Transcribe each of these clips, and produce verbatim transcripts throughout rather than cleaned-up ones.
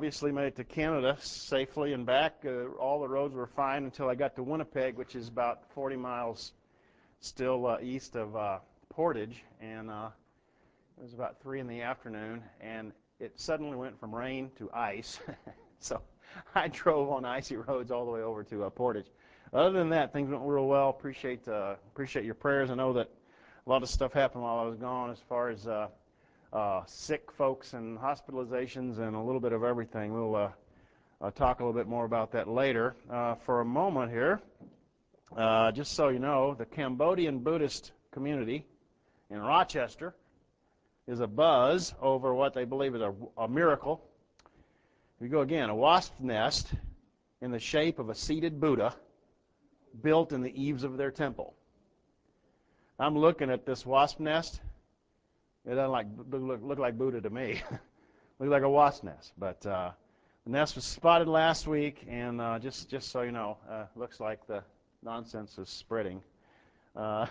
obviously made it to Canada safely and back. Uh, all the roads were fine until I got to Winnipeg, which is about forty miles still uh, east of uh, Portage, and uh, it was about three in the afternoon, and it suddenly went from rain to ice. So I drove on icy roads all the way over to uh, Portage. Other than that, things went real well. Appreciate uh, appreciate your prayers. I know that a lot of stuff happened while I was gone as far as uh, uh, sick folks and hospitalizations and a little bit of everything. We'll uh, uh, talk a little bit more about that later. Uh, for a moment here, uh, just so you know, the Cambodian Buddhist community in Rochester is abuzz over what they believe is a, a miracle. Here we go again, a wasp nest in the shape of a seated Buddha built in the eaves of their temple. I'm looking at this wasp nest. It doesn't like, look, look like Buddha to me. Looks like a wasp nest. But uh, the nest was spotted last week, and uh, just, just so you know, uh, looks like the nonsense is spreading. Uh,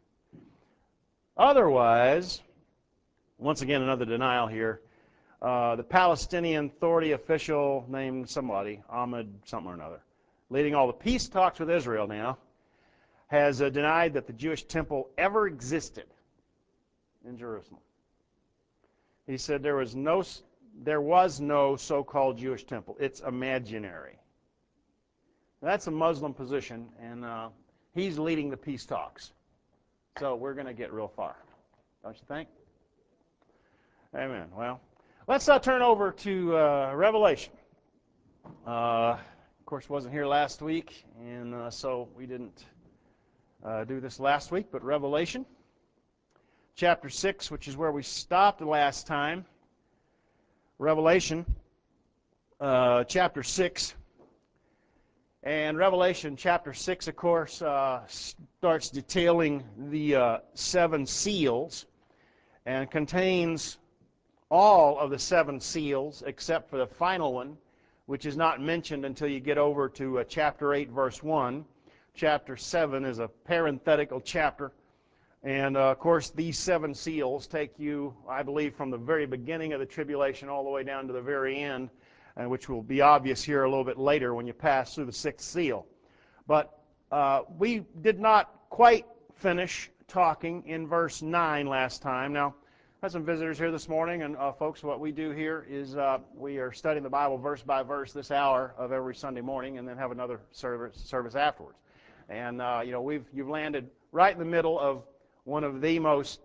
otherwise, once again, another denial here. Uh, the Palestinian Authority official named somebody, Ahmed something or another, leading all the peace talks with Israel now, has uh, denied that the Jewish temple ever existed in Jerusalem. He said there was no, there was no so-called Jewish temple. It's imaginary. That's a Muslim position, and uh, he's leading the peace talks. So we're going to get real far, don't you think? Amen. Well, let's uh, turn over to uh, Revelation. Uh, of course, wasn't here last week, and uh, so we didn't uh, do this last week, but Revelation chapter six, which is where we stopped the last time. Revelation uh, chapter six. And Revelation chapter six, of course, uh, starts detailing the uh, seven seals and contains all of the seven seals except for the final one, which is not mentioned until you get over to uh, chapter eight, verse one. Chapter seven is a parenthetical chapter. And, uh, of course, these seven seals take you, I believe, from the very beginning of the tribulation all the way down to the very end, uh, which will be obvious here a little bit later when you pass through the sixth seal. But uh, we did not quite finish talking in verse nine last time. Now, I had some visitors here this morning, and uh, folks, what we do here is uh, we are studying the Bible verse by verse this hour of every Sunday morning, and then have another service, service afterwards. And, uh, you know, we've you've landed right in the middle of one of the most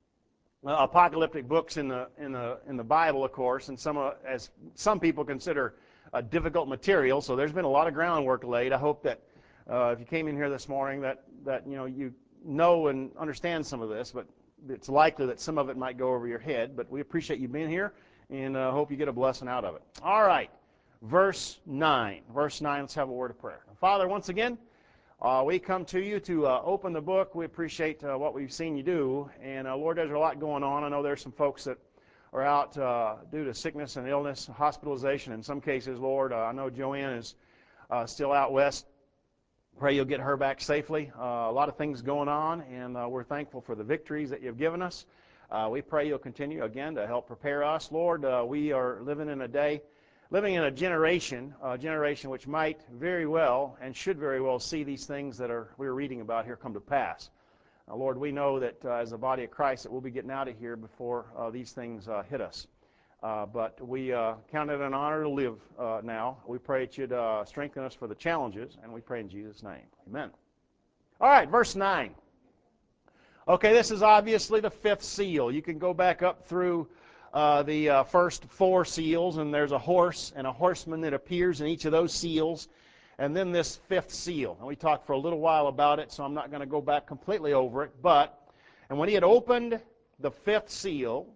uh, apocalyptic books in the in the in the Bible, of course, and some uh, as some people consider uh, difficult material. So there's been a lot of groundwork laid. I hope that uh, if you came in here this morning, that that you know you know and understand some of this, but it's likely that some of it might go over your head. But we appreciate you being here, and uh, hope you get a blessing out of it. All right, verse nine. Verse nine. Let's have a word of prayer. Father, once again, Uh, we come to you to uh, open the book. We appreciate uh, what we've seen you do. And, uh, Lord, there's a lot going on. I know there's some folks that are out uh, due to sickness and illness, hospitalization in some cases, Lord. Uh, I know Joanne is uh, still out west. Pray you'll get her back safely. Uh, a lot of things going on, and uh, we're thankful for the victories that you've given us. Uh, we pray you'll continue, again, to help prepare us. Lord, uh, we are living in a day Living in a generation, a generation which might very well and should very well see these things that are we're reading about here come to pass. Uh, Lord, we know that uh, as a body of Christ that we'll be getting out of here before uh, these things uh, hit us. Uh, but we uh, count it an honor to live uh, now. We pray that you'd uh, strengthen us for the challenges, and we pray in Jesus' name. Amen. All right, verse nine. Okay, this is obviously the fifth seal. You can go back up through Uh, the uh, first four seals, and there's a horse and a horseman that appears in each of those seals, and then this fifth seal. And we talked for a little while about it, so I'm not going to go back completely over it. But, and when he had opened the fifth seal,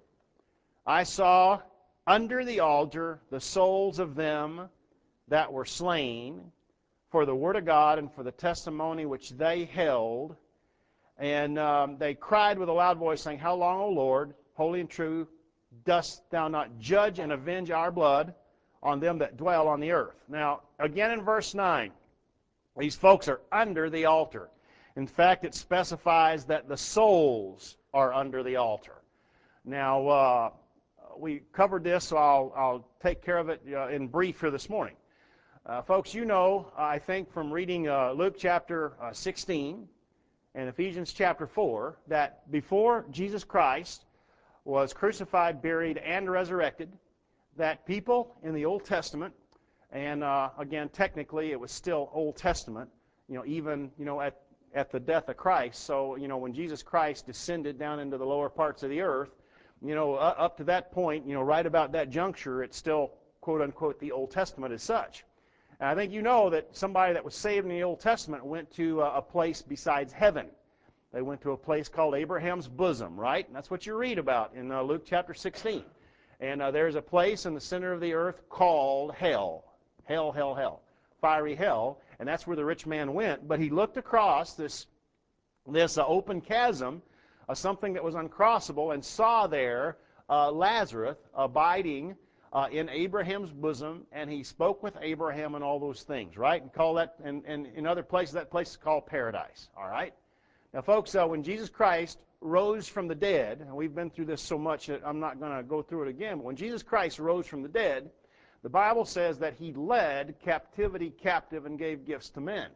I saw under the altar the souls of them that were slain for the word of God and for the testimony which they held. And um, they cried with a loud voice, saying, How long, O Lord, holy and true, dost thou not judge and avenge our blood on them that dwell on the earth? Now, again in verse nine, these folks are under the altar. In fact, it specifies that the souls are under the altar. Now, uh, we covered this, so I'll, I'll take care of it uh, in brief here this morning. Uh, folks, you know, I think from reading uh, Luke chapter uh, sixteen and Ephesians chapter four, that before Jesus Christ was crucified, buried, and resurrected, that people in the Old Testament, and uh, again, technically it was still Old Testament, you know, even, you know, at, at the death of Christ. So, you know, when Jesus Christ descended down into the lower parts of the earth, you know, uh, up to that point, you know, right about that juncture, it's still, quote unquote, the Old Testament as such. And I think you know that somebody that was saved in the Old Testament went to uh, a place besides heaven. They went to a place called Abraham's bosom, right? And that's what you read about in uh, Luke chapter sixteen. And uh, there's a place in the center of the earth called hell. Hell, hell, hell. Fiery hell. And that's where the rich man went. But he looked across this, this uh, open chasm, uh, something that was uncrossable, and saw there uh, Lazarus abiding Uh, in Abraham's bosom, and he spoke with Abraham and all those things, right? And call that, and, and in other places, that place is called paradise, all right? Now, folks, uh, when Jesus Christ rose from the dead, and we've been through this so much that I'm not going to go through it again, but when Jesus Christ rose from the dead, the Bible says that he led captivity captive and gave gifts to men.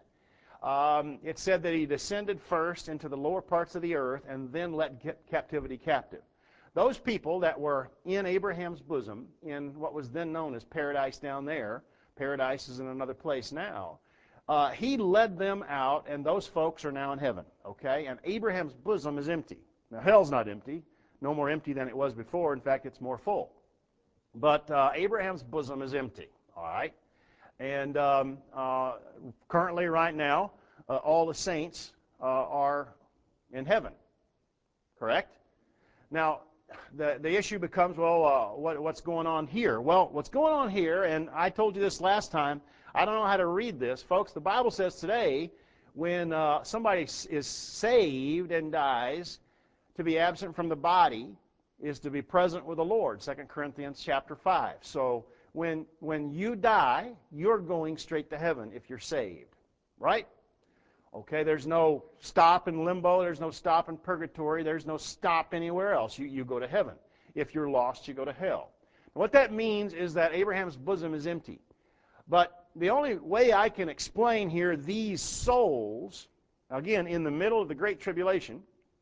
Um, it said that he descended first into the lower parts of the earth and then led captivity captive. Those people that were in Abraham's bosom, in what was then known as paradise down there, paradise is in another place now, uh, he led them out, and those folks are now in heaven, okay? And Abraham's bosom is empty. Now, hell's not empty, no more empty than it was before. In fact, it's more full. But uh, Abraham's bosom is empty, all right? And um, uh, currently, right now, uh, all the saints uh, are in heaven, correct? Now, The, the issue becomes, well, uh, what, what's going on here? Well, what's going on here, and I told you this last time, I don't know how to read this. Folks, the Bible says today, when uh, somebody is saved and dies, to be absent from the body is to be present with the Lord, Second Corinthians chapter five. So when, when you die, you're going straight to heaven if you're saved, right? Okay, there's no stop in limbo, there's no stop in purgatory, there's no stop anywhere else. You, you go to heaven. If you're lost, you go to hell. And what that means is that Abraham's bosom is empty. But the only way I can explain here these souls, again, in the middle of the Great Tribulation,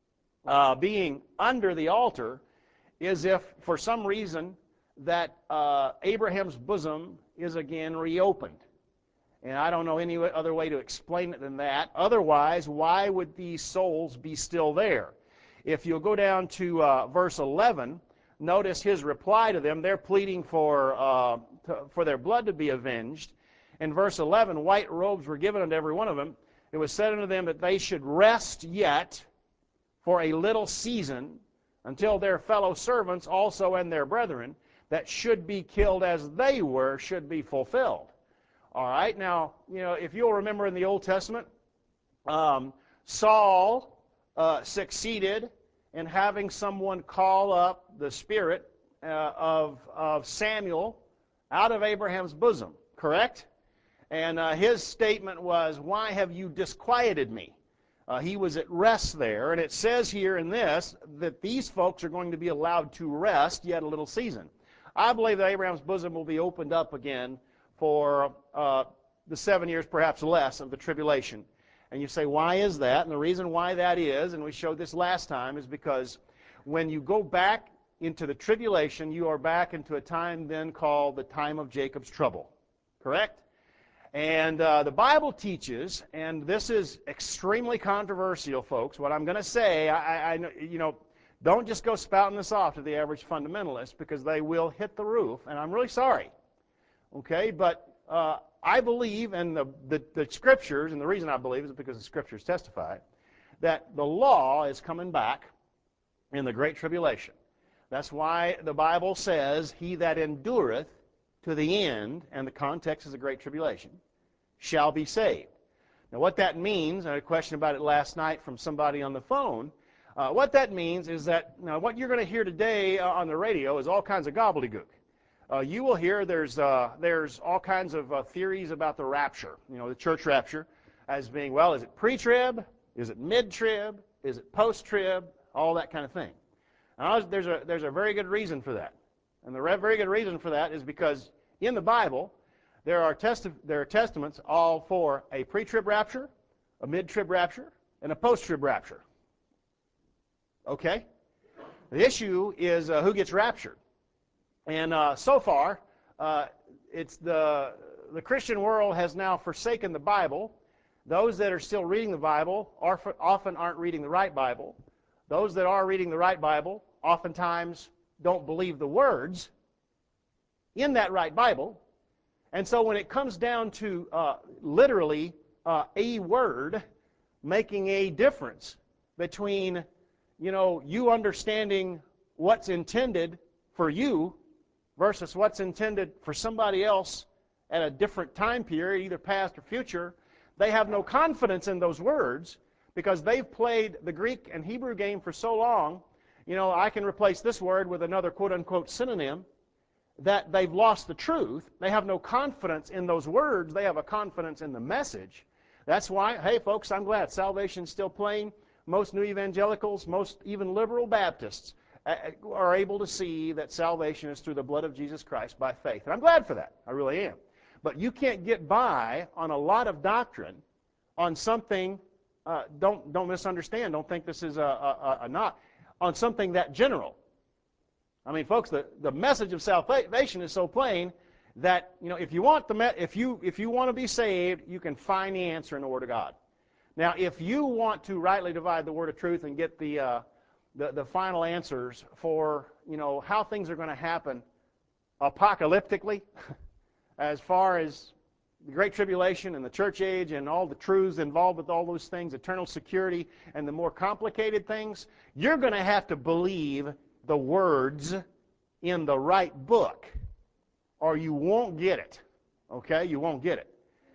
uh, being under the altar, is if for some reason that uh, Abraham's bosom is again reopened. And I don't know any other way to explain it than that. Otherwise, why would these souls be still there? If you'll go down to uh, verse eleven, notice his reply to them. They're pleading for, uh, to, for their blood to be avenged. In verse eleven, white robes were given unto every one of them. It was said unto them that they should rest yet for a little season until their fellow servants also and their brethren that should be killed as they were should be fulfilled. All right, now, you know, if you'll remember in the Old Testament, um, Saul uh, succeeded in having someone call up the spirit uh, of, of Samuel out of Abraham's bosom, correct? And uh, his statement was, why have you disquieted me? Uh, he was at rest there, and it says here in this that these folks are going to be allowed to rest yet a little season. I believe that Abraham's bosom will be opened up again for uh, the seven years, perhaps less, of the tribulation. And you say, why is that? And the reason why that is, and we showed this last time, is because when you go back into the tribulation, you are back into a time then called the time of Jacob's trouble. Correct? And uh, the Bible teaches, and this is extremely controversial, folks, what I'm going to say, I, I, you know, don't just go spouting this off to the average fundamentalist, because they will hit the roof, and I'm really sorry. Okay, but uh, I believe, and the, the, the Scriptures, and the reason I believe is because the Scriptures testify, that the law is coming back in the Great Tribulation. That's why the Bible says, he that endureth to the end, and the context is the Great Tribulation, shall be saved. Now what that means, I had a question about it last night from somebody on the phone, uh, what that means is that, now what you're going to hear today uh, on the radio is all kinds of gobbledygook. Uh, you will hear there's, uh, there's all kinds of uh, theories about the rapture, you know, the church rapture, as being, well, is it pre-trib? Is it mid-trib? Is it post-trib? All that kind of thing. Now, there's a, there's a very good reason for that. And the very good reason for that is because in the Bible, there are, testi there are testaments all for a pre-trib rapture, a mid-trib rapture, and a post-trib rapture. Okay? The issue is uh, who gets raptured. And uh, so far, uh, it's the, the Christian world has now forsaken the Bible. Those that are still reading the Bible are, often aren't reading the right Bible. Those that are reading the right Bible oftentimes don't believe the words in that right Bible. And so when it comes down to uh, literally uh, a word making a difference between, you know, you understanding what's intended for you versus what's intended for somebody else at a different time period, either past or future, they have no confidence in those words because they've played the Greek and Hebrew game for so long. You know, I can replace this word with another quote-unquote synonym, that they've lost the truth. They have no confidence in those words. They have a confidence in the message. That's why, hey, folks, I'm glad salvation's still playing. Most new evangelicals, most even liberal Baptists are able to see that salvation is through the blood of Jesus Christ by faith. And I'm glad for that. I really am. But you can't get by on a lot of doctrine on something, uh, don't, don't misunderstand, don't think this is a, a, a not, on something that general. I mean, folks, the, the message of salvation is so plain that, you know, if you want the if you if you want to be saved, you can find the answer in the Word of God. Now, if you want to rightly divide the word of truth and get the uh, the, the final answers for, you know, how things are going to happen apocalyptically, as far as the Great Tribulation and the church age and all the truths involved with all those things, eternal security and the more complicated things, you're going to have to believe the words in the right book, or you won't get it. Okay? You won't get it.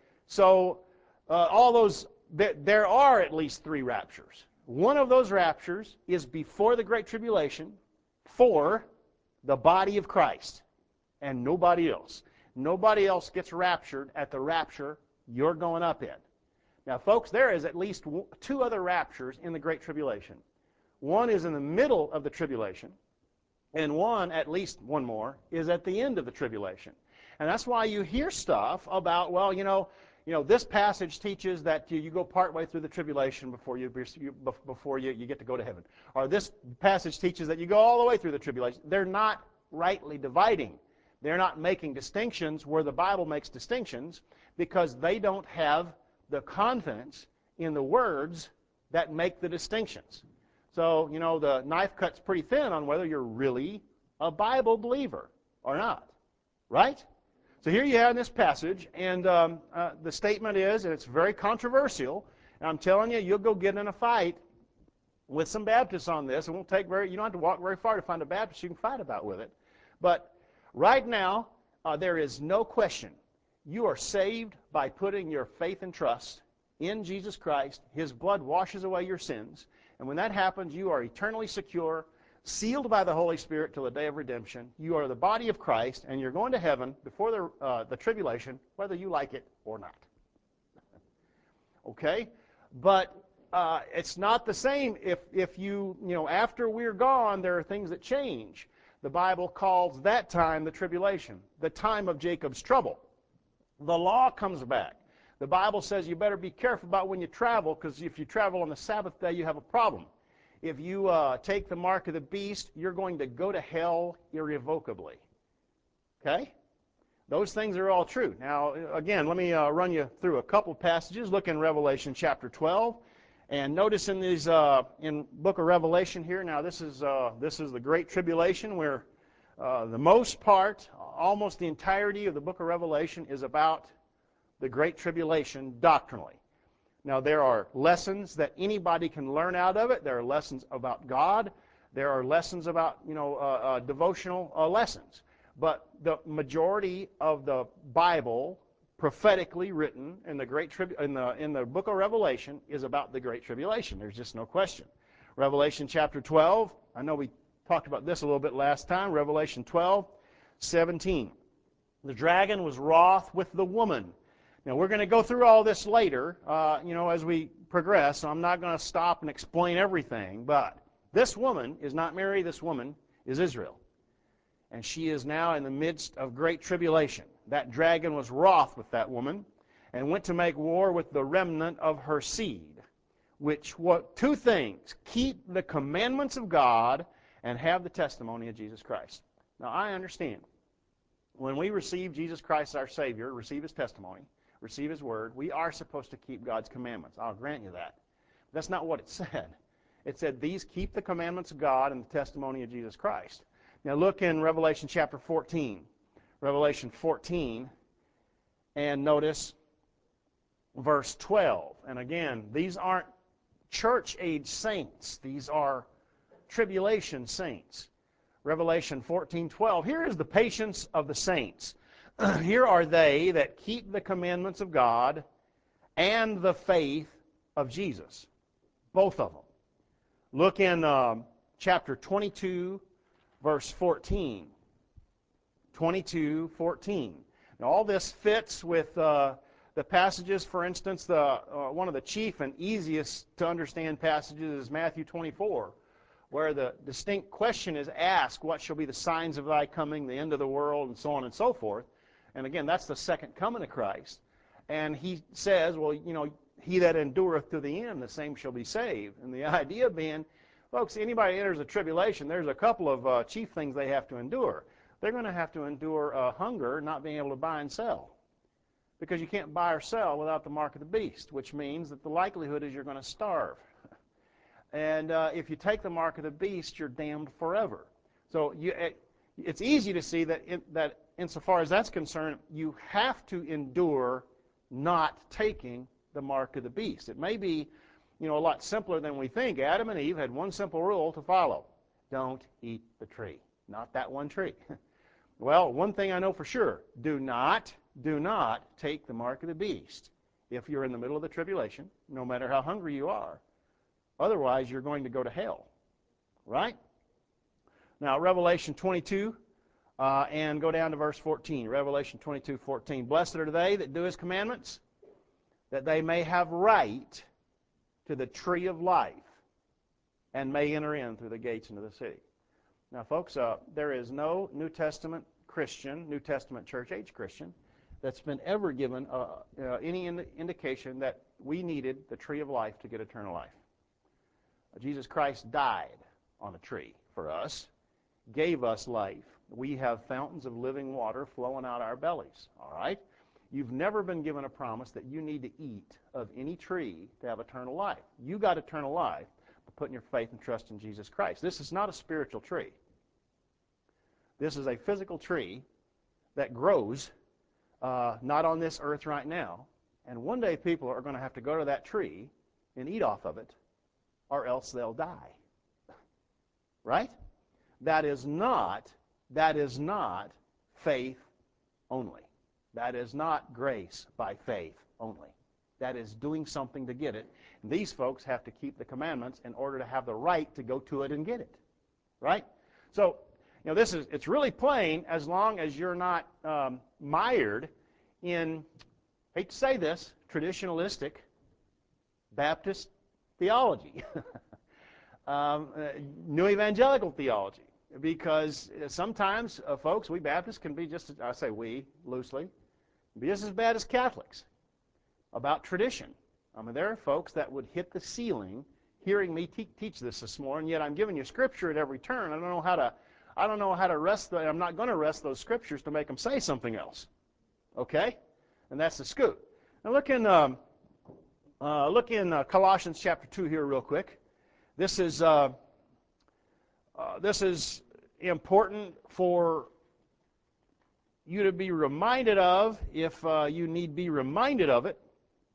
So, uh, all those, th there are at least three raptures. One of those raptures is before the Great Tribulation for the body of Christ and nobody else. Nobody else gets raptured at the rapture you're going up in. Now, folks, there is at least two other raptures in the Great Tribulation. One is in the middle of the tribulation, and one, at least one more, is at the end of the tribulation. And that's why you hear stuff about, well, you know, you know, this passage teaches that you, you go partway through the tribulation before you, you before you, you get to go to heaven. Or this passage teaches that you go all the way through the tribulation. They're not rightly dividing. They're not making distinctions where the Bible makes distinctions because they don't have the confidence in the words that make the distinctions. So, you know, the knife cuts pretty thin on whether you're really a Bible believer or not, right? So here you have this passage, and um, uh, the statement is, and it's very controversial, and I'm telling you, you'll go get in a fight with some Baptists on this. It won't take very, you don't have to walk very far to find a Baptist you can fight about with it. But right now, uh, there is no question. You are saved by putting your faith and trust in Jesus Christ. His blood washes away your sins. And when that happens, you are eternally secure, sealed by the Holy Spirit till the day of redemption. You are the body of Christ, and you're going to heaven before the, uh, the tribulation, whether you like it or not. Okay? But uh, it's not the same if, if you, you know, after we're gone, there are things that change. The Bible calls that time the tribulation, the time of Jacob's trouble. The law comes back. The Bible says you better be careful about when you travel, because if you travel on the Sabbath day, you have a problem. If you uh, take the mark of the beast, you're going to go to hell irrevocably. Okay? Those things are all true. Now, again, let me uh, run you through a couple passages. Look in Revelation chapter twelve. And notice in these uh, in book of Revelation here, now this is, uh, this is the Great Tribulation, where uh, the most part, almost the entirety of the book of Revelation is about the Great Tribulation doctrinally. Now, there are lessons that anybody can learn out of it. There are lessons about God. There are lessons about, you know, uh, uh, devotional uh, lessons. But the majority of the Bible, prophetically written in the Great Tribu- in the in the book of Revelation, is about the Great Tribulation. There's just no question. Revelation chapter twelve. I know we talked about this a little bit last time. Revelation twelve, seventeen. The dragon was wroth with the woman. Now, we're going to go through all this later, uh, you know, as we progress, so I'm not going to stop and explain everything, but this woman is not Mary, this woman is Israel. and she is now in the midst of great tribulation. That dragon was wroth with that woman and went to make war with the remnant of her seed, which, what, two things, keep the commandments of God and have the testimony of Jesus Christ. Now, I understand. When we receive Jesus Christ as our Savior, receive His testimony, receive His Word, we are supposed to keep God's commandments. I'll grant you that. That's not what it said. It said, these keep the commandments of God and the testimony of Jesus Christ. Now look in Revelation chapter fourteen. Revelation fourteen, and notice verse twelve. And again, these aren't church-age saints. These are tribulation saints. Revelation fourteen twelve. Here is the patience of the saints. Here are they that keep the commandments of God and the faith of Jesus. Both of them. Look in um, chapter twenty-two, verse fourteen. twenty-two fourteen. Now all this fits with uh, the passages. For instance, the uh, one of the chief and easiest to understand passages is Matthew twenty-four, where the distinct question is asked, what shall be the signs of thy coming, the end of the world, and so on and so forth. And again, that's the second coming of Christ. And he says, well, you know, he that endureth to the end, the same shall be saved. And the idea being, folks, anybody enters a tribulation, there's a couple of uh, chief things they have to endure. They're going to have to endure uh, hunger, not being able to buy and sell. Because you can't buy or sell without the mark of the beast, which means that the likelihood is you're going to starve. And uh, if you take the mark of the beast, you're damned forever. So you, it, it's easy to see that, in, that insofar as that's concerned, you have to endure not taking the mark of the beast. It may be, you know, a lot simpler than we think. Adam and Eve had one simple rule to follow. Don't eat the tree. Not that one tree. Well, one thing I know for sure, do not, do not take the mark of the beast if you're in the middle of the tribulation, no matter how hungry you are. Otherwise, you're going to go to hell. Right? Now, Revelation twenty-two, uh, and go down to verse fourteen. Revelation twenty-two fourteen. Blessed are they that do His commandments, that they may have right to the tree of life, and may enter in through the gates into the city. Now, folks, uh, there is no New Testament Christian, New Testament church-age Christian, that's been ever given uh, uh, any ind indication that we needed the tree of life to get eternal life. Uh, Jesus Christ died on a tree for us, gave us life. We have fountains of living water flowing out our bellies, all right? You've never been given a promise that you need to eat of any tree to have eternal life. You got eternal life by putting your faith and trust in Jesus Christ. This is not a spiritual tree. This is a physical tree that grows uh, not on this earth right now, and one day people are going to have to go to that tree and eat off of it, or else they'll die. Right? That is not, that is not faith only. That is not grace by faith only. That is doing something to get it. And these folks have to keep the commandments in order to have the right to go to it and get it. Right? So, you know, this is, it's really plain as long as you're not um, mired in, hate to say this, traditionalistic Baptist theology. um, uh, New evangelical theology. Because sometimes, uh, folks, we Baptists can be just, I say we, loosely, be just as bad as Catholics about tradition. I mean, there are folks that would hit the ceiling hearing me te teach this this morning, yet I'm giving you Scripture at every turn. I don't know how to, I don't know how to rest, the, I'm not going to rest those Scriptures to make them say something else. Okay? And that's the scoop. Now look in, um, uh, look in uh, Colossians chapter two here real quick. This is, uh, uh, this is important for you to be reminded of if uh, you need be reminded of it.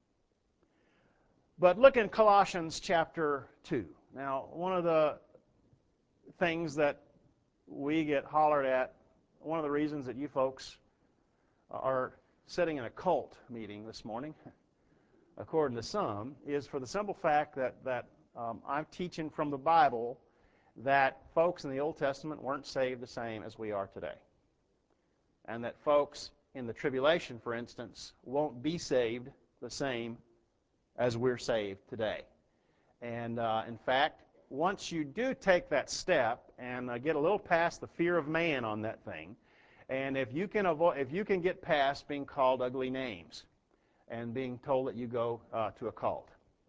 But look in Colossians chapter two. Now, one of the things that we get hollered at, one of the reasons that you folks are sitting in a cult meeting this morning, according to some, is for the simple fact that, that um, I'm teaching from the Bible that folks in the Old Testament weren't saved the same as we are today. And that folks in the tribulation, for instance, won't be saved the same as we're saved today. And uh, in fact, once you do take that step and uh, get a little past the fear of man on that thing, and if you can avoid, if you can get past being called ugly names and being told that you go uh, to a cult,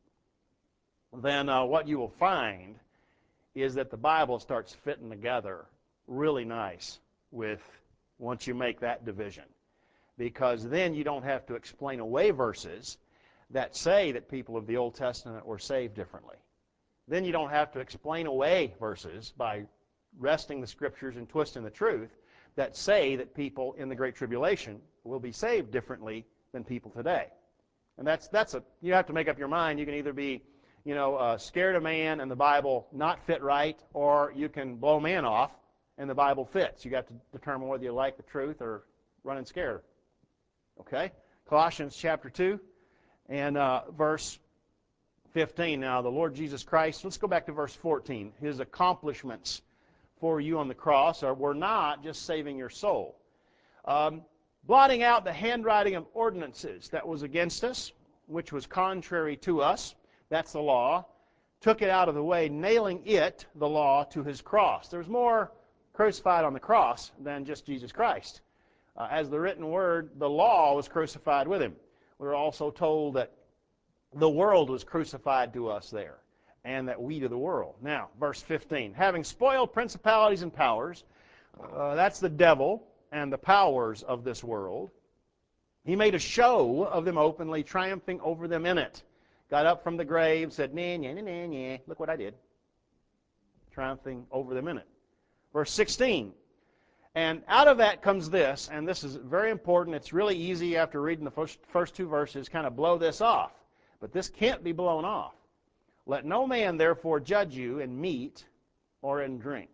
then uh, what you will find is that the Bible starts fitting together really nice with once you make that division. Because then you don't have to explain away verses that say that people of the Old Testament were saved differently. Then you don't have to explain away verses by wresting the Scriptures and twisting the truth that say that people in the Great Tribulation will be saved differently than people today. And that's, that's a, you have to make up your mind. You can either be, you know, uh, scared of man and the Bible not fit right, or you can blow man off and the Bible fits. You have to determine whether you like the truth or running scared. Okay? Colossians chapter two and uh, verse fifteen. Now, the Lord Jesus Christ, let's go back to verse fourteen. His accomplishments for you on the cross are, were not just saving your soul. Um, blotting out the handwriting of ordinances that was against us, which was contrary to us, that's the law, took it out of the way, nailing it, the law, to his cross. There's more crucified on the cross than just Jesus Christ. Uh, as the written word, the law was crucified with him. We're also told that the world was crucified to us there, and that we to the world. Now, verse fifteen. Having spoiled principalities and powers, uh, that's the devil and the powers of this world, he made a show of them openly, triumphing over them in it. Got up from the grave, said, nah, nah, nah, nah, nah, look what I did. Triumphing over them in it. Verse sixteen. And out of that comes this, and this is very important. It's really easy after reading the first, first two verses, kind of blow this off. But this can't be blown off. Let no man therefore judge you in meat or in drink.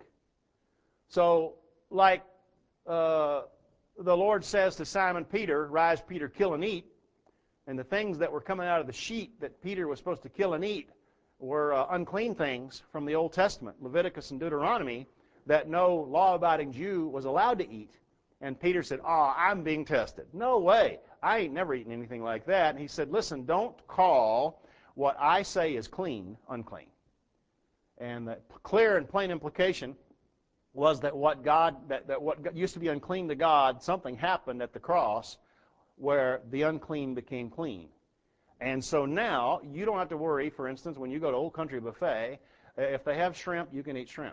So, like uh, the Lord says to Simon Peter, rise Peter, kill and eat, and the things that were coming out of the sheep that Peter was supposed to kill and eat were uh, unclean things from the Old Testament, Leviticus and Deuteronomy, that no law-abiding Jew was allowed to eat. And Peter said, oh, I'm being tested. No way. I ain't never eaten anything like that. And he said, listen, don't call what I say is clean, unclean. And the clear and plain implication was that what God, that, that what used to be unclean to God, something happened at the cross where the unclean became clean. And so now you don't have to worry, for instance, when you go to Old Country Buffet, if they have shrimp, you can eat shrimp.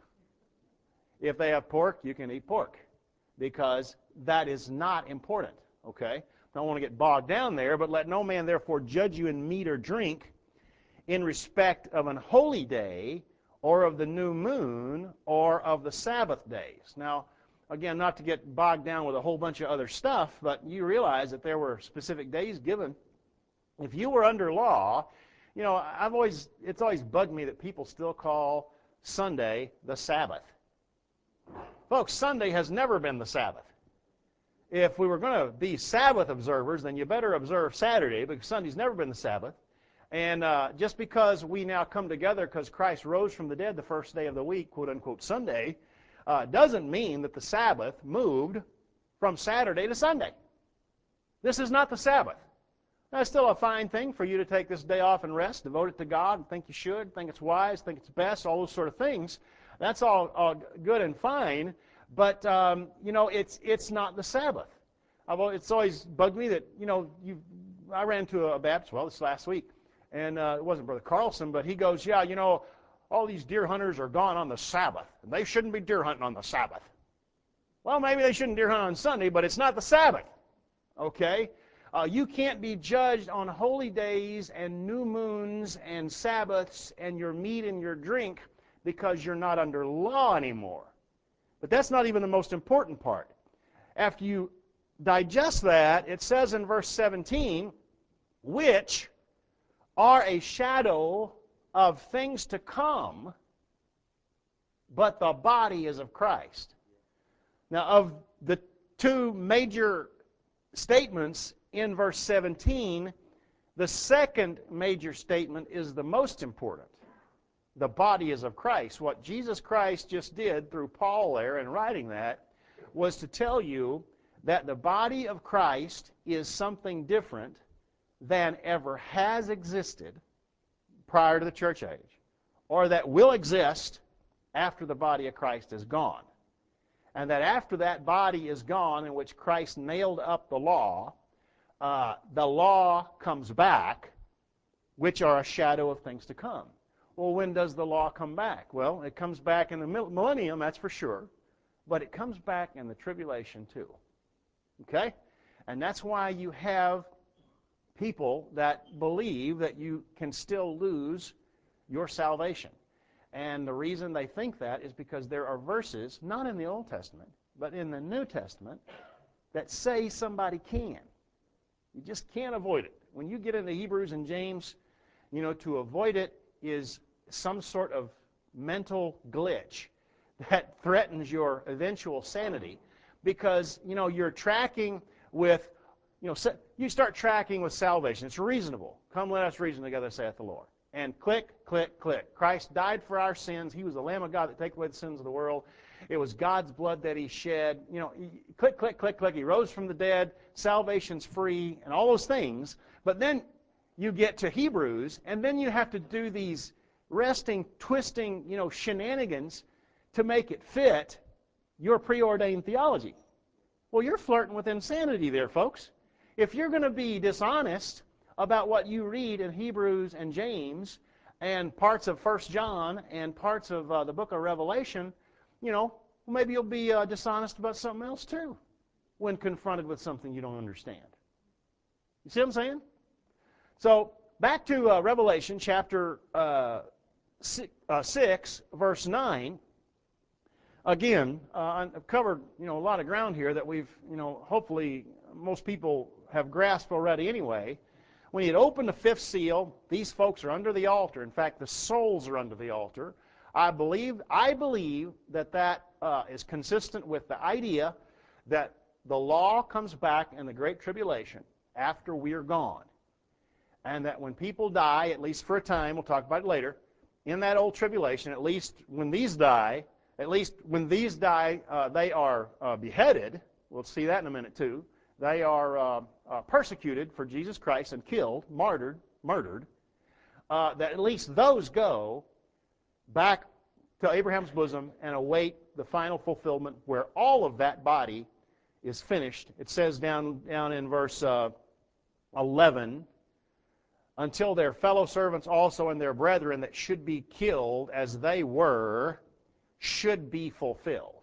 If they have pork, you can eat pork, because that is not important, okay? Don't want to get bogged down there, but let no man therefore judge you in meat or drink in respect of an holy day or of the new moon or of the Sabbath days. Now, again, not to get bogged down with a whole bunch of other stuff, but you realize that there were specific days given. If you were under law, you know, I've always, it's always bugged me that people still call Sunday the Sabbath. Folks, Sunday has never been the Sabbath. If we were going to be Sabbath observers, then you better observe Saturday, because Sunday's never been the Sabbath. And uh, just because we now come together because Christ rose from the dead the first day of the week, quote-unquote Sunday, uh, doesn't mean that the Sabbath moved from Saturday to Sunday. This is not the Sabbath. That's still a fine thing for you to take this day off and rest, devote it to God, and think you should, think it's wise, think it's best, all those sort of things. That's all, all good and fine, but um, you know, it's it's not the Sabbath. I've, it's always bugged me that, you know, you. I ran to a Baptist, well, this last week, and uh, it wasn't Brother Carlson, but he goes, yeah, you know, all these deer hunters are gone on the Sabbath, and they shouldn't be deer hunting on the Sabbath. Well, maybe they shouldn't deer hunt on Sunday, but it's not the Sabbath, okay? Uh, you can't be judged on holy days and new moons and Sabbaths and your meat and your drink because you're not under law anymore. But that's not even the most important part. After you digest that, it says in verse seventeen, which are a shadow of things to come, but the body is of Christ. Now, of the two major statements in verse seventeen, the second major statement is the most important. The body is of Christ. What Jesus Christ just did through Paul there in writing that was to tell you that the body of Christ is something different than ever has existed prior to the church age or that will exist after the body of Christ is gone. And that after that body is gone, in which Christ nailed up the law, uh, the law comes back, which are a shadow of things to come. Well, when does the law come back? Well, it comes back in the millennium, that's for sure, but it comes back in the tribulation too. Okay? And that's why you have people that believe that you can still lose your salvation. And the reason they think that is because there are verses, not in the Old Testament, but in the New Testament, that say somebody can. You just can't avoid it. When you get into Hebrews and James, you know, to avoid it is some sort of mental glitch that threatens your eventual sanity, because, you know, you're tracking with, you know, you start tracking with salvation. It's reasonable. Come, let us reason together, saith the Lord. And click, click, click. Christ died for our sins. He was the Lamb of God that taketh away the sins of the world. It was God's blood that He shed. You know, click, click, click, click. He rose from the dead. Salvation's free, and all those things. But then you get to Hebrews, and then you have to do these resting, twisting, you know, shenanigans to make it fit your preordained theology. Well, you're flirting with insanity there, folks. If you're going to be dishonest about what you read in Hebrews and James and parts of First John and parts of uh, the book of Revelation, you know, maybe you'll be uh, dishonest about something else too when confronted with something you don't understand. You see what I'm saying? So, back to uh, Revelation chapter uh, six, uh, six, verse nine. Again, uh, I've covered, you know, a lot of ground here that we've, you know, hopefully most people have grasped already anyway. When he had opened the fifth seal, these folks are under the altar. In fact, the souls are under the altar. I believe, I believe that that uh, is consistent with the idea that the law comes back in the Great Tribulation after we are gone. And that when people die, at least for a time, we'll talk about it later, in that old tribulation, at least when these die, at least when these die, uh, they are uh, beheaded. We'll see that in a minute too. They are uh, uh, persecuted for Jesus Christ and killed, martyred, murdered. Uh, that at least those go back to Abraham's bosom and await the final fulfillment where all of that body is finished. It says down, down in verse uh, eleven, until their fellow servants also and their brethren that should be killed as they were should be fulfilled.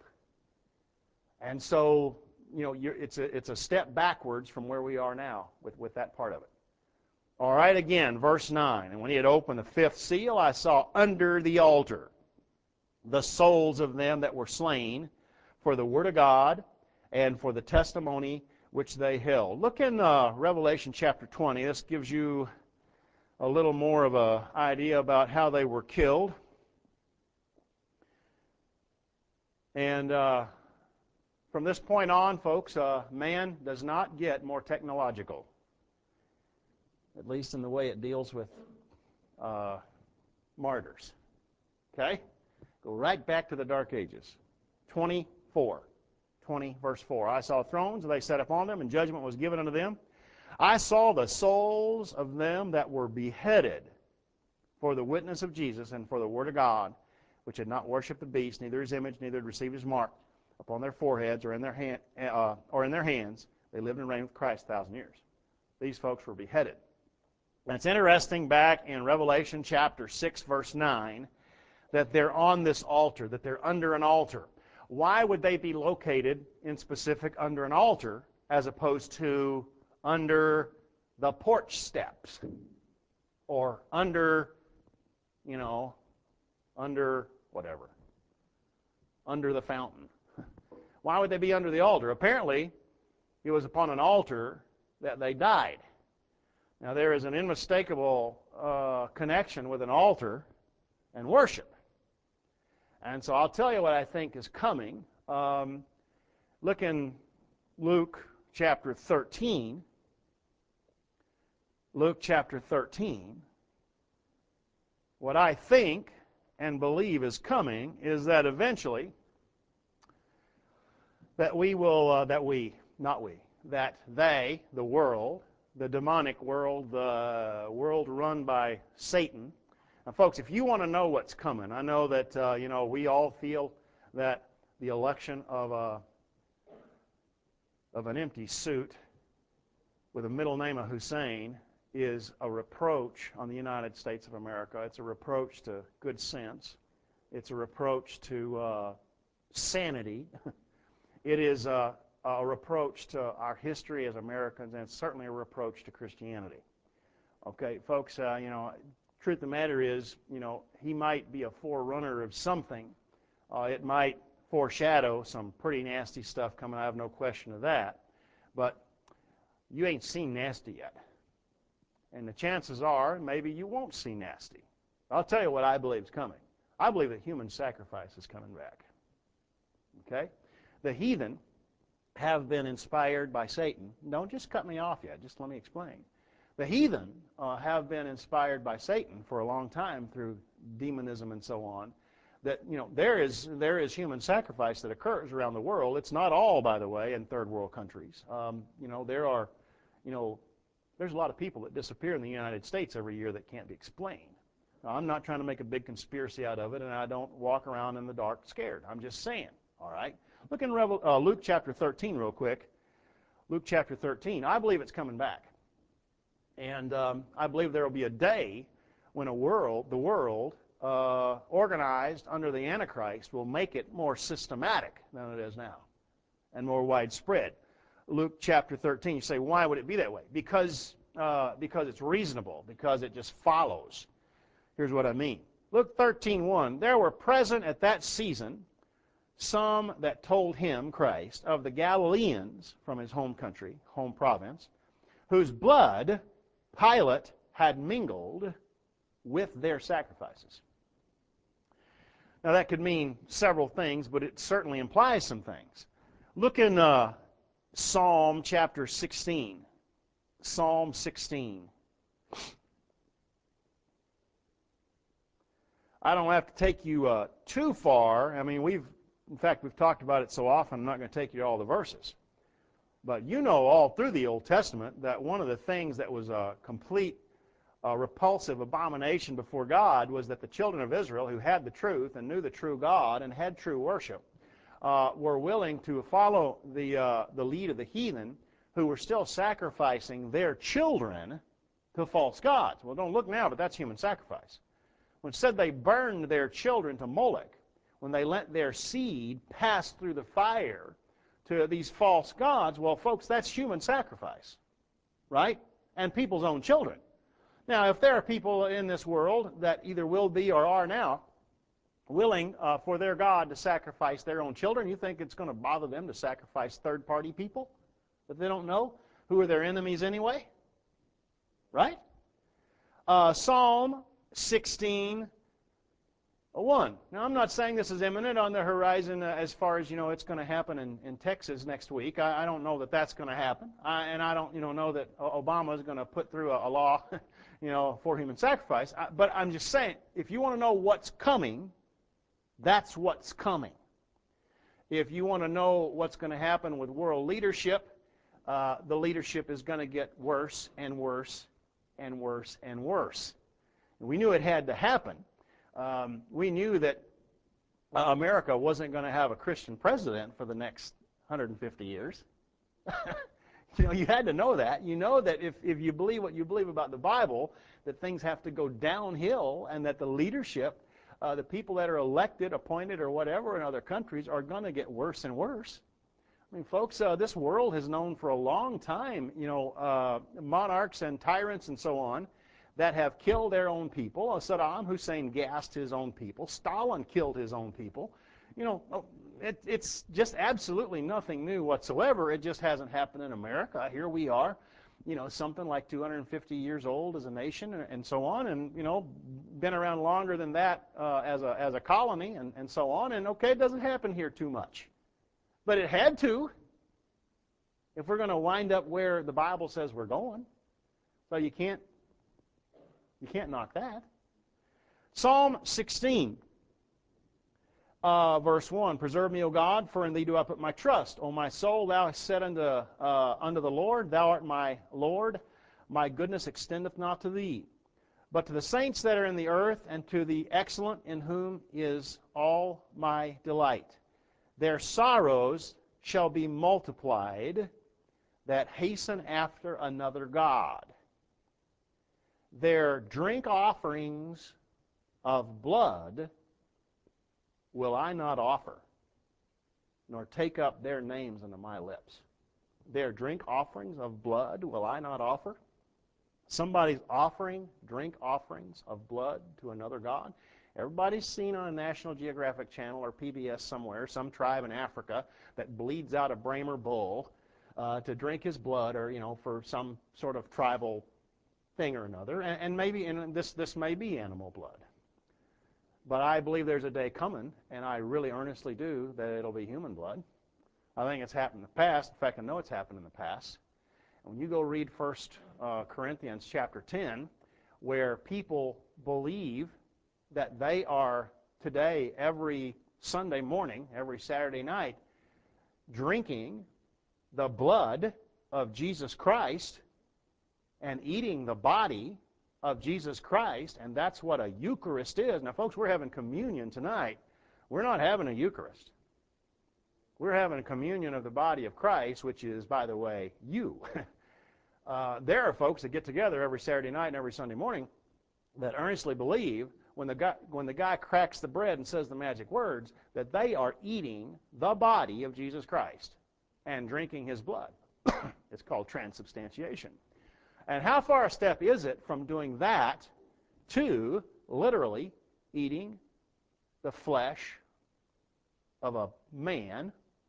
And so, you know, you're, it's, a, it's a step backwards from where we are now with, with that part of it. All right, again, verse nine. And when he had opened the fifth seal, I saw under the altar the souls of them that were slain for the word of God and for the testimony which they held. Look in uh, Revelation chapter twenty. This gives you a little more of an idea about how they were killed. And uh, from this point on, folks, uh, man does not get more technological, at least in the way it deals with uh, martyrs. Okay? Go right back to the Dark Ages. twenty-four. twenty, verse four. I saw thrones, and they sat upon them, and judgment was given unto them. I saw the souls of them that were beheaded for the witness of Jesus and for the word of God, which had not worshipped the beast, neither his image, neither had received his mark upon their foreheads or in their hand, uh, or in their hands. They lived and reigned with Christ a thousand years. These folks were beheaded. And it's interesting back in Revelation chapter six, verse nine, that they're on this altar, that they're under an altar. Why would they be located in specific under an altar as opposed to under the porch steps or under, you know, under whatever, under the fountain? Why would they be under the altar? Apparently, it was upon an altar that they died. Now, there is an unmistakable uh, connection with an altar and worship. And so I'll tell you what I think is coming. Um, look in Luke chapter thirteen. Luke chapter thirteen. What I think and believe is coming is that eventually that we will, uh, that we, not we, that they, the world, the demonic world, the world run by Satan, Now, folks, if you want to know what's coming, I know that uh, you know we all feel that the election of a of an empty suit with a middle name of Hussein is a reproach on the United States of America. It's a reproach to good sense. It's a reproach to uh, sanity. It is a, a reproach to our history as Americans, and it's certainly a reproach to Christianity. Okay, folks, uh, you know, truth of the matter is, you know, he might be a forerunner of something. Uh, it might foreshadow some pretty nasty stuff coming. I have no question of that. But you ain't seen nasty yet. And the chances are maybe you won't see nasty. I'll tell you what I believe is coming. I believe that human sacrifice is coming back. Okay? The heathen have been inspired by Satan. Don't just cut me off yet. Just let me explain. The heathen uh, have been inspired by Satan for a long time through demonism and so on. That, you know, there is there is human sacrifice that occurs around the world. It's not all, by the way, in third world countries. Um, you know, there are, you know, there's a lot of people that disappear in the United States every year that can't be explained. Now, I'm not trying to make a big conspiracy out of it, and I don't walk around in the dark scared. I'm just saying, all right? Look in Revel uh, Luke chapter thirteen real quick. Luke chapter thirteen. I believe it's coming back. And um, I believe there will be a day when a world, the world, uh, organized under the Antichrist will make it more systematic than it is now and more widespread. Luke chapter thirteen, you say, why would it be that way? Because, uh, because it's reasonable, because it just follows. Here's what I mean. Luke thirteen one, there were present at that season some that told him, Christ, of the Galileans from his home country, home province, whose blood Pilate had mingled with their sacrifices. Now that could mean several things, but it certainly implies some things. Look in uh, Psalm chapter sixteen. Psalm sixteen. I don't have to take you uh, too far. I mean, we've, in fact, we've talked about it so often, I'm not going to take you to all the verses. But you know all through the Old Testament that one of the things that was a complete uh, repulsive abomination before God was that the children of Israel, who had the truth and knew the true God and had true worship, uh, were willing to follow the, uh, the lead of the heathen, who were still sacrificing their children to false gods. Well, don't look now, but that's human sacrifice. When it said they burned their children to Moloch, when they let their seed pass through the fire to these false gods, well, folks, that's human sacrifice, right? And people's own children. Now, if there are people in this world that either will be or are now willing uh, for their God to sacrifice their own children, you think it's going to bother them to sacrifice third-party people that they don't know, who are their enemies anyway? Right? Uh, Psalm sixteen one. Now, I'm not saying this is imminent on the horizon uh, as far as, you know, it's going to happen in, in Texas next week. I, I don't know that that's going to happen. I, and I don't, you know, know that Obama is going to put through a, a law, you know, for human sacrifice. I, but I'm just saying, if you want to know what's coming, that's what's coming. If you want to know what's going to happen with world leadership, uh, the leadership is going to get worse and worse and worse and worse. We knew it had to happen. Um, we knew that uh, America wasn't going to have a Christian president for the next one hundred fifty years. You know, you had to know that. You know that if, if you believe what you believe about the Bible, that things have to go downhill and that the leadership, uh, the people that are elected, appointed, or whatever in other countries are going to get worse and worse. I mean, folks, uh, this world has known for a long time, you know, uh, monarchs and tyrants and so on, that have killed their own people. Saddam Hussein gassed his own people. Stalin killed his own people. You know, it, it's just absolutely nothing new whatsoever. It just hasn't happened in America. Here we are, you know, something like two hundred fifty years old as a nation and, and so on, and, you know, been around longer than that uh, as, a, as a colony and, and so on. And, okay, it doesn't happen here too much. But it had to if we're going to wind up where the Bible says we're going. So you can't You can't knock that. Psalm sixteen, uh, verse one, preserve me, O God, for in thee do I put my trust. O my soul, thou hast said unto, uh, unto the Lord, thou art my Lord, my goodness extendeth not to thee. But to the saints that are in the earth, and to the excellent in whom is all my delight, their sorrows shall be multiplied that hasten after another god. Their drink offerings of blood will I not offer, nor take up their names into my lips. Their drink offerings of blood will I not offer. Somebody's offering drink offerings of blood to another god. Everybody's seen on a National Geographic Channel or P B S somewhere some tribe in Africa that bleeds out a Bramer bull uh, to drink his blood, or you know, for some sort of tribal thing or another. And, and maybe and this this may be animal blood. But I believe there's a day coming, and I really earnestly do, that it'll be human blood. I think it's happened in the past. In fact, I know it's happened in the past. And when you go read First uh, Corinthians chapter ten, where people believe that they are today, every Sunday morning, every Saturday night, drinking the blood of Jesus Christ and eating the body of Jesus Christ, and that's what a Eucharist is. Now, folks, we're having communion tonight. We're not having a Eucharist. We're having a communion of the body of Christ, which is, by the way, you. uh, there are folks that get together every Saturday night and every Sunday morning that earnestly believe when the guy, when the guy cracks the bread and says the magic words, that they are eating the body of Jesus Christ and drinking his blood. It's called transubstantiation. And how far a step is it from doing that to literally eating the flesh of a man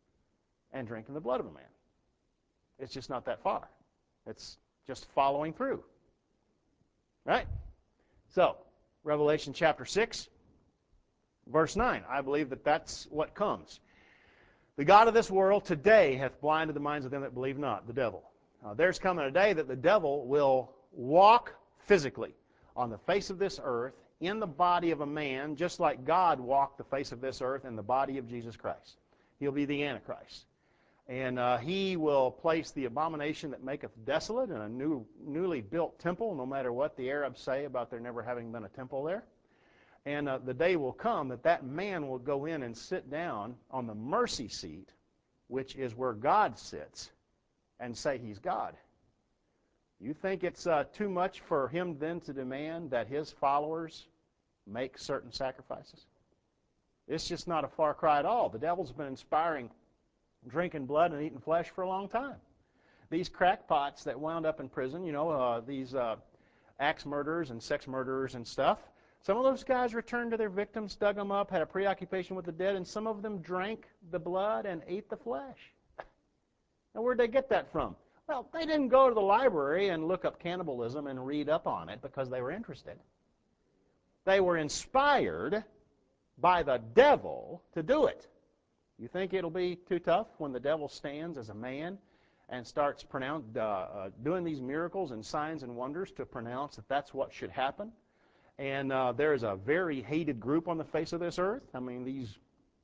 and drinking the blood of a man? It's just not that far. It's just following through. Right? So, Revelation chapter six, verse nine. I believe that that's what comes. The God of this world today hath blinded the minds of them that believe not, the devil. Uh, there's coming a day that the devil will walk physically on the face of this earth in the body of a man, just like God walked the face of this earth in the body of Jesus Christ. He'll be the Antichrist. And uh, he will place the abomination that maketh desolate in a new, newly built temple, no matter what the Arabs say about there never having been a temple there. And uh, the day will come that that man will go in and sit down on the mercy seat, which is where God sits, and say he's God. You think it's uh, too much for him then to demand that his followers make certain sacrifices? It's just not a far cry at all. The devil's been inspiring drinking blood and eating flesh for a long time. These crackpots that wound up in prison, you know, uh, these uh, axe murderers and sex murderers and stuff, some of those guys returned to their victims, dug them up, had a preoccupation with the dead, and some of them drank the blood and ate the flesh. Now, where'd they get that from? Well, they didn't go to the library and look up cannibalism and read up on it because they were interested. They were inspired by the devil to do it. You think it'll be too tough when the devil stands as a man and starts pronounce, uh, uh, doing these miracles and signs and wonders to pronounce that that's what should happen? And uh, there is a very hated group on the face of this earth. I mean, these,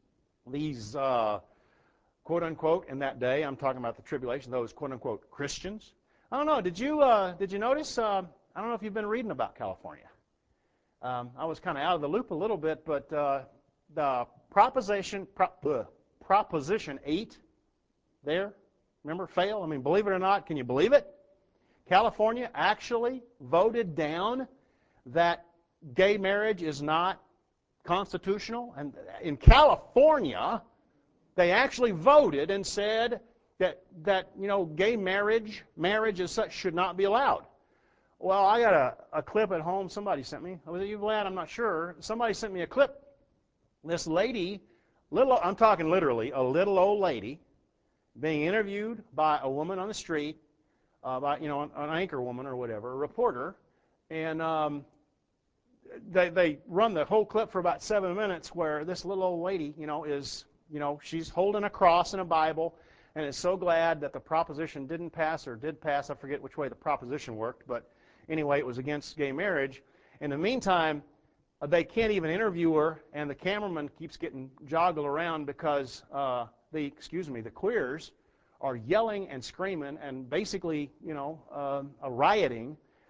these uh, quote-unquote, in that day, I'm talking about the tribulation, those quote-unquote Christians. I don't know, did you, uh, did you notice, uh, I don't know if you've been reading about California. Um, I was kind of out of the loop a little bit, but uh, the Proposition, Prop, uh, Proposition eight there, remember, fail? I mean, believe it or not, can you believe it? California actually voted down that gay marriage is not constitutional. And in California, they actually voted and said that, that you know, gay marriage, marriage as such should not be allowed. Well, I got a, a clip at home somebody sent me. Was it you, Vlad? I'm not sure. Somebody sent me a clip. This lady, little, I'm talking literally, a little old lady, being interviewed by a woman on the street, uh, by, you know, an, an anchor woman or whatever, a reporter, and um, they, they run the whole clip for about seven minutes where this little old lady, you know, is, you know, she's holding a cross and a Bible and is so glad that the proposition didn't pass or did pass. I forget which way the proposition worked, but anyway, it was against gay marriage. In the meantime, they can't even interview her, and the cameraman keeps getting joggled around because uh, the, excuse me, the queers are yelling and screaming and basically, you know, uh, rioting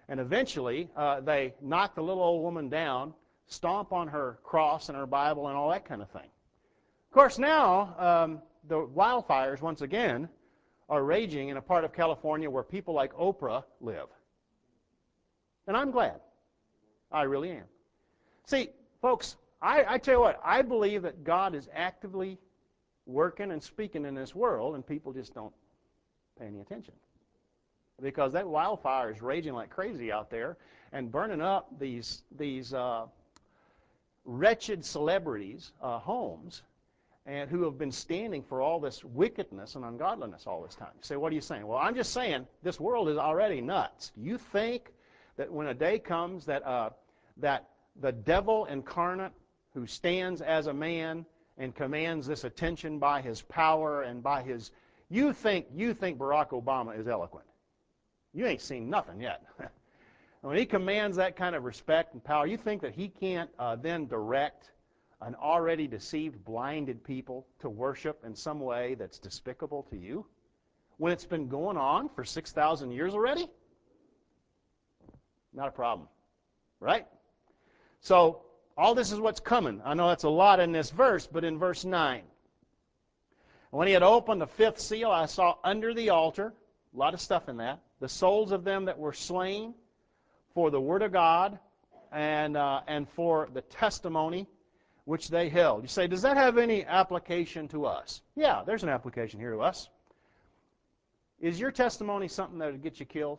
And eventually, uh, they knock the little old woman down, stomp on her cross and her Bible and all that kind of thing. Of course, now um, the wildfires, once again, are raging in a part of California where people like Oprah live. And I'm glad. I really am. See, folks, I, I tell you what, I believe that God is actively working and speaking in this world, and people just don't pay any attention. Because that wildfire is raging like crazy out there and burning up these, these uh, wretched celebrities' uh, homes, and who have been standing for all this wickedness and ungodliness all this time. You say, what are you saying? Well, I'm just saying this world is already nuts. You think that when a day comes that uh, that the devil incarnate who stands as a man and commands this attention by his power and by his, you think you think Barack Obama is eloquent. You ain't seen nothing yet. When he commands that kind of respect and power, you think that he can't uh, then direct an already deceived, blinded people to worship in some way that's despicable to you when it's been going on for six thousand years already? Not a problem, right? So all this is what's coming. I know that's a lot in this verse, but in verse nine, when he had opened the fifth seal, I saw under the altar, a lot of stuff in that, the souls of them that were slain for the word of God and, uh, and for the testimony which they held. You say, does that have any application to us? Yeah, there's an application here to us. Is your testimony something that would get you killed?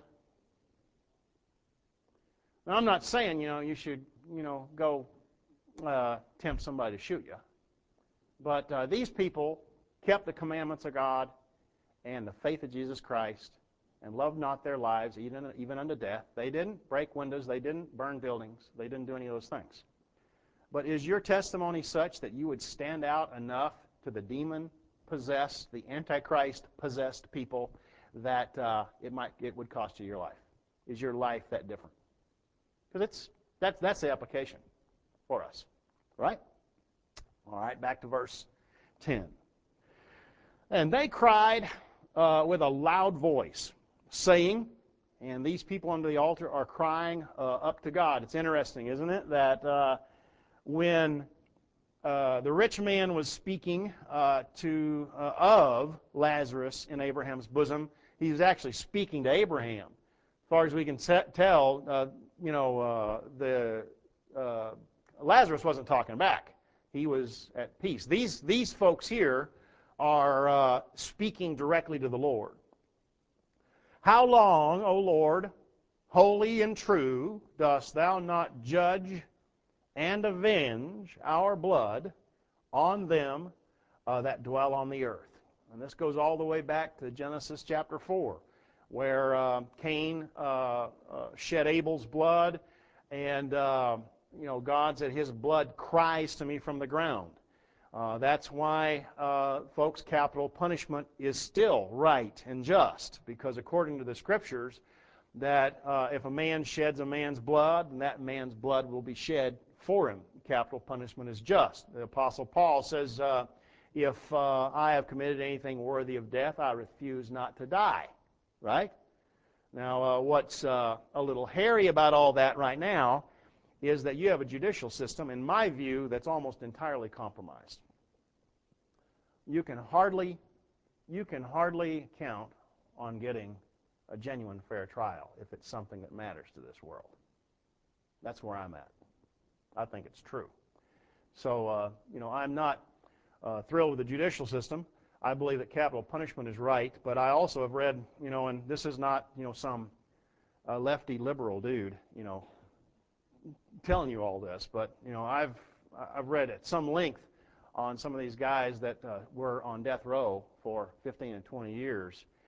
Now, I'm not saying, you know, you should, you know, go uh, tempt somebody to shoot you. But uh, these people kept the commandments of God and the faith of Jesus Christ and loved not their lives, even, even unto death. They didn't break windows. They didn't burn buildings. They didn't do any of those things. But is your testimony such that you would stand out enough to the demon-possessed, the Antichrist-possessed people that uh, it might it would cost you your life? Is your life that different? Because it's that's that's the application for us, right? All right, back to verse ten. And they cried uh, with a loud voice, saying, and these people under the altar are crying uh, up to God. It's interesting, isn't it, that uh, when uh, the rich man was speaking uh, to uh, of Lazarus in Abraham's bosom, he was actually speaking to Abraham. As far as we can tell, uh, you know, uh, the uh, Lazarus wasn't talking back. He was at peace. These these folks here are uh, speaking directly to the Lord. How long, O Lord, holy and true, dost thou not judge and avenge our blood on them uh, that dwell on the earth? And this goes all the way back to Genesis chapter four, where uh, Cain uh, uh, shed Abel's blood, and uh, you know, God said, his blood cries to me from the ground. Uh, that's why, uh, folks, capital punishment is still right and just, because according to the Scriptures, that uh, if a man sheds a man's blood, then that man's blood will be shed for him. Capital punishment is just. The Apostle Paul says, uh, if uh, I have committed anything worthy of death, I refuse not to die. Right? Now, uh, what's uh, a little hairy about all that right now is that you have a judicial system, in my view, that's almost entirely compromised. You can hardly, you can hardly count on getting a genuine fair trial if it's something that matters to this world. That's where I'm at. I think it's true. So, uh, you know, I'm not uh, thrilled with the judicial system. I believe that capital punishment is right, but I also have read, you know, and this is not, you know, some uh, lefty liberal dude, you know, telling you all this, but, you know, I've I've read at some length on some of these guys that uh, were on death row for fifteen and twenty years,